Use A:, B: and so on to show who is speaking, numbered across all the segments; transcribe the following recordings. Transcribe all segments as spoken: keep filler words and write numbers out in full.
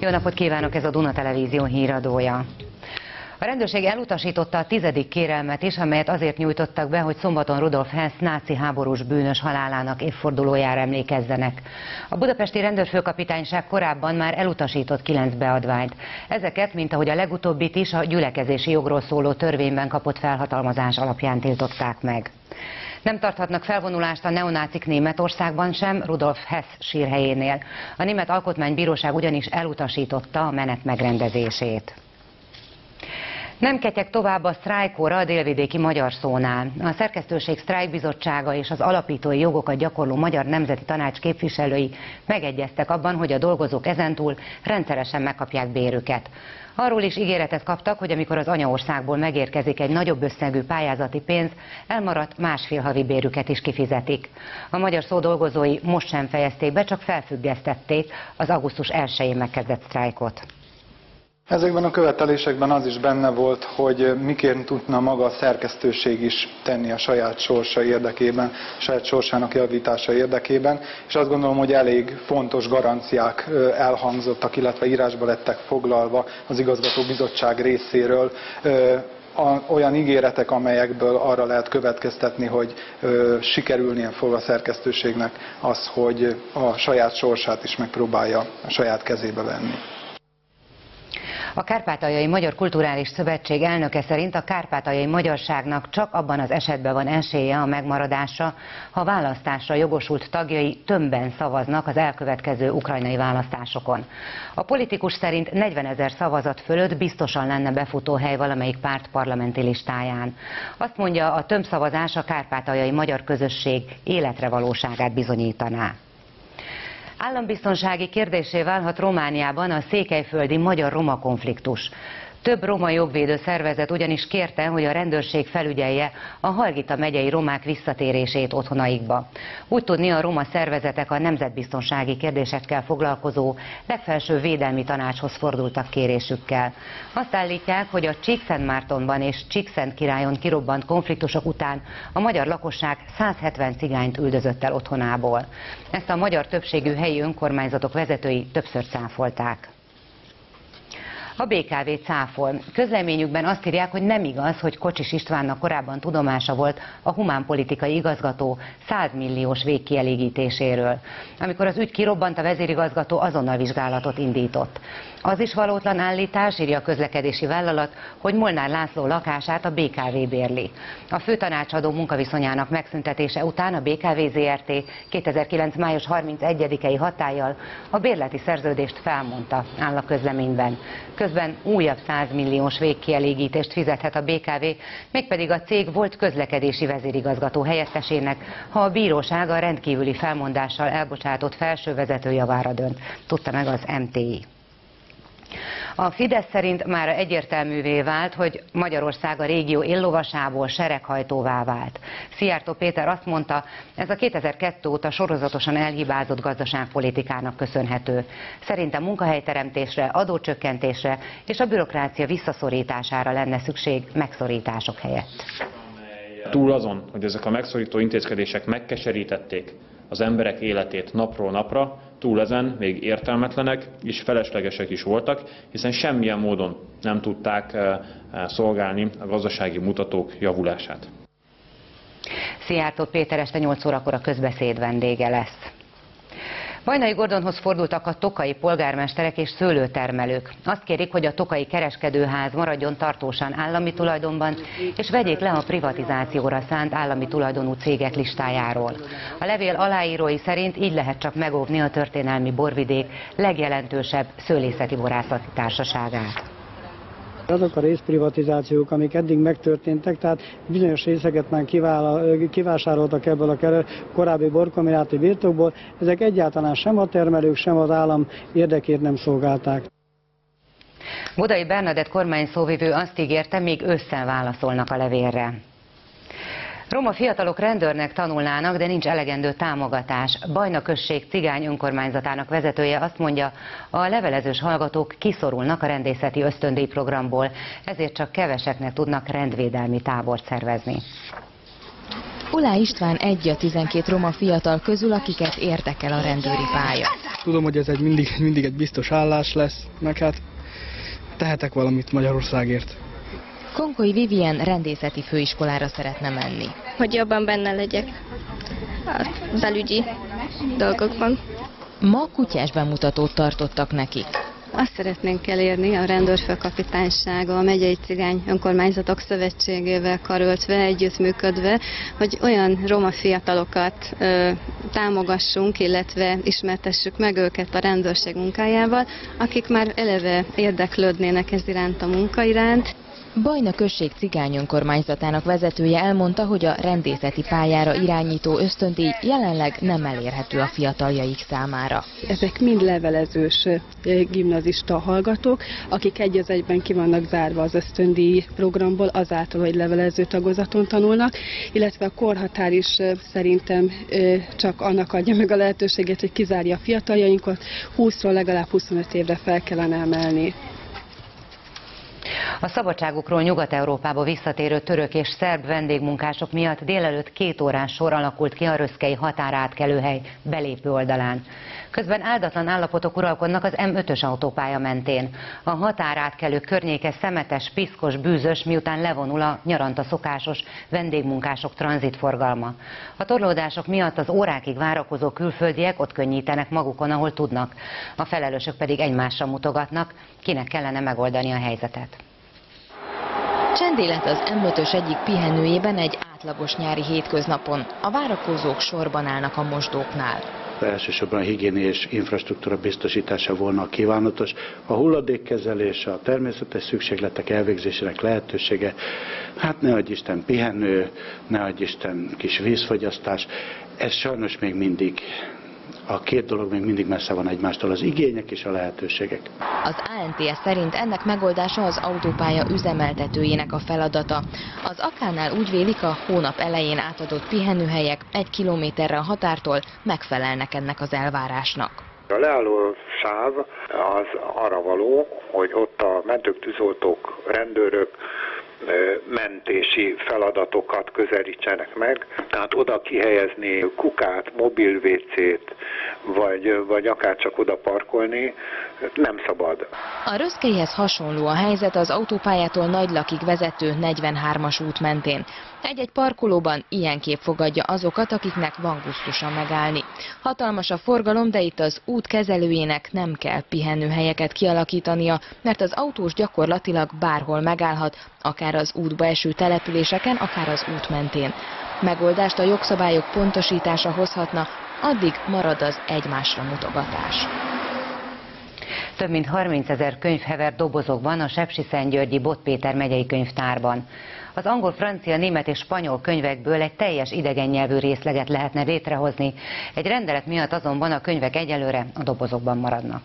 A: Jó napot kívánok, ez a Duna Televízió híradója. A rendőrség elutasította a tizedik kérelmet is, amelyet azért nyújtottak be, hogy szombaton Rudolf Hess náci háborús bűnös halálának évfordulójára emlékezzenek. A budapesti rendőrfőkapitányság korábban már elutasított kilenc beadványt. Ezeket, mint ahogy a legutóbbit is, a gyülekezési jogról szóló törvényben kapott felhatalmazás alapján tiltották meg. Nem tarthatnak felvonulást a neonácik Németországban sem, Rudolf Hess sírhelyénél. A Német Alkotmánybíróság ugyanis elutasította a menet megrendezését. Nem ketyeg tovább a sztrájkóra a délvidéki Magyar Szónál. A szerkesztőség sztrájkbizottsága és az alapítói jogokat gyakorló Magyar Nemzeti Tanács képviselői megegyeztek abban, hogy a dolgozók ezentúl rendszeresen megkapják bérüket. Arról is ígéretet kaptak, hogy amikor az anyaországból megérkezik egy nagyobb összegű pályázati pénz, elmaradt másfél havi bérüket is kifizetik. A Magyar Szó dolgozói most sem fejezték be, csak felfüggesztették az augusztus elsején megkezdett sztrájkot.
B: Ezekben a követelésekben az is benne volt, hogy miként tudna maga a szerkesztőség is tenni a saját sorsa érdekében, a saját sorsának javítása érdekében, és azt gondolom, hogy elég fontos garanciák elhangzottak, illetve írásba lettek foglalva az igazgatóbizottság részéről, olyan ígéretek, amelyekből arra lehet következtetni, hogy ö, sikerülnie fog a szerkesztőségnek az, hogy a saját sorsát is megpróbálja a saját kezébe venni.
A: A Kárpátaljai Magyar Kulturális Szövetség elnöke szerint a kárpátaljai magyarságnak csak abban az esetben van esélye a megmaradásra, ha választásra jogosult tagjai többen szavaznak az elkövetkező ukrajnai választásokon. A politikus szerint negyvenezer szavazat fölött biztosan lenne befutóhely valamelyik párt parlamenti listáján. Azt mondja, a tömbszavazás a kárpátaljai magyar közösség életre valóságát bizonyítaná. Állambiztonsági kérdéssé válhat Romániában a székelyföldi magyar-roma konfliktus. Több roma jogvédő szervezet ugyanis kérte, hogy a rendőrség felügyelje a Hargita megyei romák visszatérését otthonaikba. Úgy tudni, a roma szervezetek a nemzetbiztonsági kérdésekkel foglalkozó legfelső védelmi tanácshoz fordultak kérésükkel. Azt állítják, hogy a Csíkszentmártonban és Csíkszentkirályon kirobbant konfliktusok után a magyar lakosság százhetven cigányt üldözött el otthonából. Ezt a magyar többségű helyi önkormányzatok vezetői többször cáfolták. A bé ká vé cáfol. Közleményükben azt írják, hogy nem igaz, hogy Kocsis Istvánnak korábban tudomása volt a humánpolitikai igazgató száz milliós végkielégítéséről. Amikor az ügy kirobbant, a vezérigazgató azonnal vizsgálatot indított. Az is valótlan állítás, írja a közlekedési vállalat, hogy Molnár László lakását a bé ká vé bérli. A főtanácsadó munkaviszonyának megszüntetése után a bé ká vé zé er té kétezer-kilenc május harmincegyedikei hatállyal a bérleti szerződést felmondta, áll a közleményben. Közben újabb száz milliós végkielégítést fizethet a bé ká vé, mégpedig a cég volt közlekedési vezérigazgató helyettesének, ha a bíróság a rendkívüli felmondással elbocsátott felső vezető javára dönt, tudta meg az em té i. A Fidesz szerint már egyértelművé vált, hogy Magyarország a régió éllovasából sereghajtóvá vált. Szijjártó Péter azt mondta, ez a kétezer-kettő óta sorozatosan elhibázott gazdaságpolitikának köszönhető. Szerinte munkahelyteremtésre, adócsökkentésre és a bürokrácia visszaszorítására lenne szükség megszorítások helyett.
C: Túl azon, hogy ezek a megszorító intézkedések megkeserítették az emberek életét napról napra, túl ezen még értelmetlenek és feleslegesek is voltak, hiszen semmilyen módon nem tudták szolgálni a gazdasági mutatók javulását.
A: Szijjártó Péter este nyolc órakor a közbeszéd vendége lesz. Vajnai Gordonhoz fordultak a tokai polgármesterek és szőlőtermelők. Azt kérik, hogy a tokai kereskedőház maradjon tartósan állami tulajdonban, és vegyék le a privatizációra szánt állami tulajdonú cégek listájáról. A levél aláírói szerint így lehet csak megóvni a történelmi borvidék legjelentősebb szőlészeti borászati társaságát.
D: Azok a részprivatizációk, amik eddig megtörténtek, tehát bizonyos részeket már kivásároltak ebből a korábbi borkombináti birtokból, ezek egyáltalán sem a termelők, sem az állam érdekét nem szolgálták.
A: Budai Bernadett kormányszóvivő azt ígérte, még ősszel válaszolnak a levélre. Roma fiatalok rendőrnek tanulnának, de nincs elegendő támogatás. Bajna község cigány önkormányzatának vezetője azt mondja, a levelezős hallgatók kiszorulnak a rendészeti ösztöndíj programból, ezért csak keveseknek tudnak rendvédelmi tábort szervezni.
E: Ulá István egy a tizenkét roma fiatal közül, akiket érdekel a rendőri pálya.
F: Tudom, hogy ez egy mindig, mindig egy biztos állás lesz, meg hát tehetek valamit Magyarországért.
E: Konkoly Vivien rendészeti főiskolára szeretne menni.
G: Hogy jobban benne legyek a belügyi dolgokban.
E: Ma kutyás bemutatót tartottak nekik.
H: Azt szeretnénk elérni a rendőrfőkapitánysága, a megyei cigány önkormányzatok szövetségével karöltve, együttműködve, hogy olyan roma fiatalokat ö, támogassunk, illetve ismertessük meg őket a rendőrség munkájával, akik már eleve érdeklődnének ez iránt a munka iránt.
E: Bajna község cigány önkormányzatának vezetője elmondta, hogy a rendészeti pályára irányító ösztöndíj jelenleg nem elérhető a fiataljaik számára.
I: Ezek mind levelezős gimnazista hallgatók, akik egy az egyben ki vannak zárva az ösztöndíj programból azáltal, hogy levelező tagozaton tanulnak, illetve a korhatár is szerintem csak annak adja meg a lehetőséget, hogy kizárja a fiataljainkat, húszról legalább huszonöt évre fel kellene emelni.
A: A szabadságukról Nyugat-Európába visszatérő török és szerb vendégmunkások miatt délelőtt két órás sor alakult ki a röszkei határátkelőhely belépő oldalán. Közben áldatlan állapotok uralkodnak az M ötös autópálya mentén. A határátkelő környéke szemetes, piszkos, bűzös, miután levonul a nyaranta szokásos vendégmunkások tranzitforgalma. A torlódások miatt az órákig várakozó külföldiek ott könnyítenek magukon, ahol tudnak. A felelősök pedig egymásra mutogatnak, kinek kellene megoldani a helyzetet.
E: Csendélet az M ötös egyik pihenőjében egy átlagos nyári hétköznapon. A várakozók sorban állnak a mosdóknál.
J: Elsősorban a higiéniás infrastruktúra biztosítása volna a kívánatos. A hulladékkezelés, a természetes szükségletek elvégzésének lehetősége, hát ne adj Isten pihenő, ne adj Isten kis vízfogyasztás, ez sajnos még mindig, a két dolog még mindig messze van egymástól, az igények és a lehetőségek.
E: Az á en té es szerint ennek megoldása az autópálya üzemeltetőjének a feladata. Az Akánál úgy vélik, a hónap elején átadott pihenőhelyek egy kilométerre a határtól megfelelnek ennek az elvárásnak.
K: A leálló sáv az arra való, hogy ott a mentők, tűzoltók, rendőrök mentési feladatokat közelítsenek meg. Tehát oda kihelyezni kukát, mobil vécét, vagy, vagy akár csak oda parkolni nem szabad.
E: A röszkeihez hasonló a helyzet az autópályától Nagylakig vezető negyvenhármas út mentén. Egy-egy parkolóban ilyen kép fogadja azokat, akiknek van gusztusa megállni. Hatalmas a forgalom, de itt az út kezelőjének nem kell pihenőhelyeket kialakítania, mert az autós gyakorlatilag bárhol megállhat, akár az útba eső településeken, akár az út mentén. Megoldást a jogszabályok pontosítása hozhatna, addig marad az egymásra mutogatás.
A: Több mint harmincezer könyv hever dobozokban a Sepsiszentgyörgyi Bot Péter megyei könyvtárban. Az angol, francia, német és spanyol könyvekből egy teljes idegen nyelvű részleget lehetne létrehozni. Egy rendelet miatt azonban a könyvek egyelőre a dobozokban maradnak.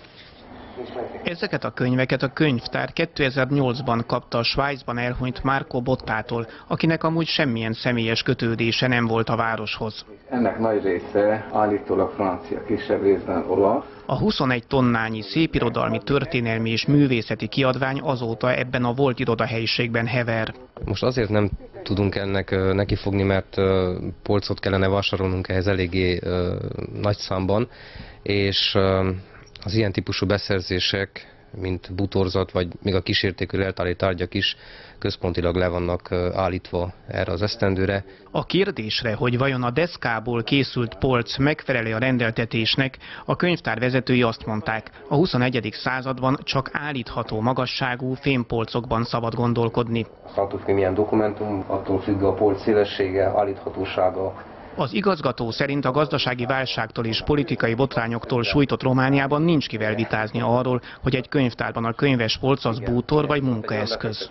L: Ezeket a könyveket a könyvtár kétezer-nyolcban kapta a Svájcban elhunyt Marco Bottától, akinek amúgy semmilyen személyes kötődése nem volt a városhoz.
M: Ennek nagy része állítólag francia, kisebb részben olasz.
L: A huszonegy tonnányi szépirodalmi, történelmi és művészeti kiadvány azóta ebben a volt irodahelyiségben hever.
N: Most azért nem tudunk ennek nekifogni, mert polcot kellene vásárolnunk ehhez eléggé nagy számban, és az ilyen típusú beszerzések, mint butorzat, vagy még a kísértékű leltári tárgyak is központilag le vannak állítva erre az esztendőre.
L: A kérdésre, hogy vajon a deszkából készült polc megfelelő a rendeltetésnek, a könyvtár vezetői azt mondták, a huszonegyedik században csak állítható magasságú fémpolcokban szabad gondolkodni.
M: Attól függ, milyen dokumentum, attól függ a polc szélessége, állíthatósága.
L: Az igazgató szerint a gazdasági válságtól és politikai botrányoktól sújtott Romániában nincs kivel vitázni arról, hogy egy könyvtárban a könyves polc az bútor vagy munkaeszköz.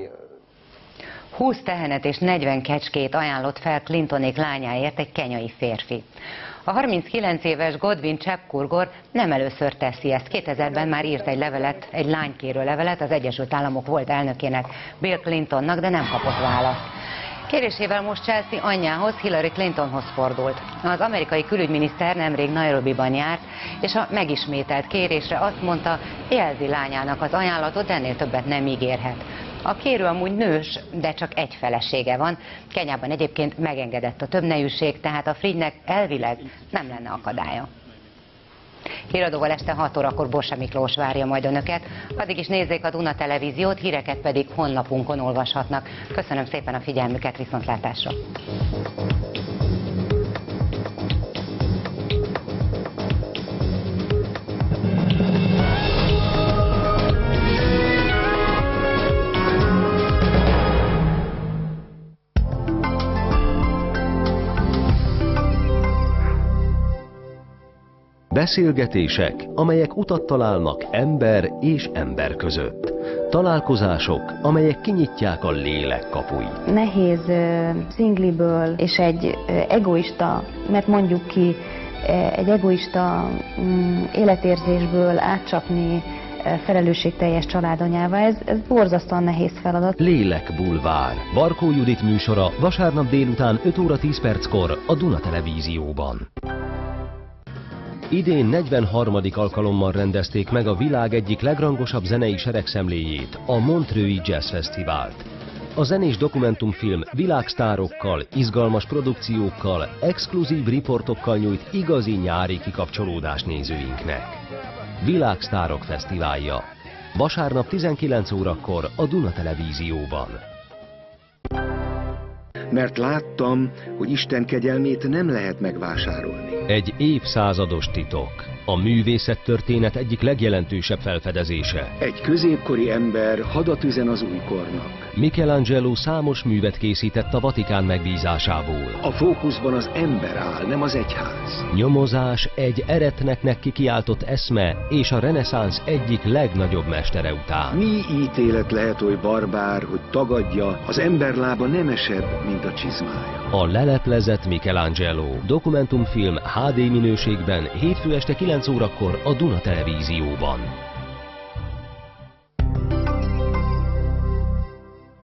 A: húsz tehenet és negyven kecskét ajánlott fel Clintonék lányáért egy kenyai férfi. A harminckilenc éves Godwin Chepkurgor nem először teszi ezt. kétezerben már írt egy levelet, egy lánykérő levelet az Egyesült Államok volt elnökének, Bill Clintonnak, de nem kapott választ. Kérésével most Chelsea anyjához, Hillary Clintonhoz fordult. Az amerikai külügyminiszter nemrég Nairobiban járt, és a megismételt kérésre azt mondta, jelzi lányának az ajánlatot, de ennél többet nem ígérhet. A kérő amúgy nős, de csak egy felesége van. Kenyában egyébként megengedett a többnejűség, tehát a Frigynek elvileg nem lenne akadálya. Híradóval este hat órakor Borsa Miklós várja majd önöket. Addig is nézzék a Duna Televíziót, híreket pedig honlapunkon olvashatnak. Köszönöm szépen a figyelmüket, viszontlátásra!
O: Beszélgetések, amelyek utat találnak ember és ember között. Találkozások, amelyek kinyitják a lélek kapuit.
P: Nehéz uh, szingliből és egy uh, egoista, mert mondjuk ki, uh, egy egoista um, életérzésből átcsapni uh, felelősségteljes családanyává, ez, ez borzasztóan nehéz feladat.
O: Lélekbulvár. Barkó Judit műsora vasárnap délután öt óra tíz perckor a Duna Televízióban. Idén negyvenharmadik alkalommal rendezték meg a világ egyik legrangosabb zenei seregszemléjét, a Montreux-i Jazz Fesztivált. A zenés dokumentumfilm világsztárokkal, izgalmas produkciókkal, exkluzív riportokkal nyújt igazi nyári kikapcsolódást nézőinknek. Világsztárok Fesztiválja. Vasárnap tizenkilenc órakor a Duna Televízióban.
Q: Mert láttam, hogy Isten kegyelmét nem lehet megvásárolni.
O: Egy évszázados titok. A művészettörténet egyik legjelentősebb felfedezése.
Q: Egy középkori ember hadat üzen az újkornak.
O: Michelangelo számos művet készített a Vatikán megbízásából.
Q: A fókuszban az ember áll, nem az egyház.
O: Nyomozás egy eretneknek kikiáltott eszme és a reneszánsz egyik legnagyobb mestere után.
Q: Mi ítélet lehet oly barbár, hogy tagadja, az ember lába nemesebb, mint a csizmája.
O: A leleplezett Michelangelo dokumentumfilm há dé minőségben hétfő este kilenc órakor a Duna Televízióban.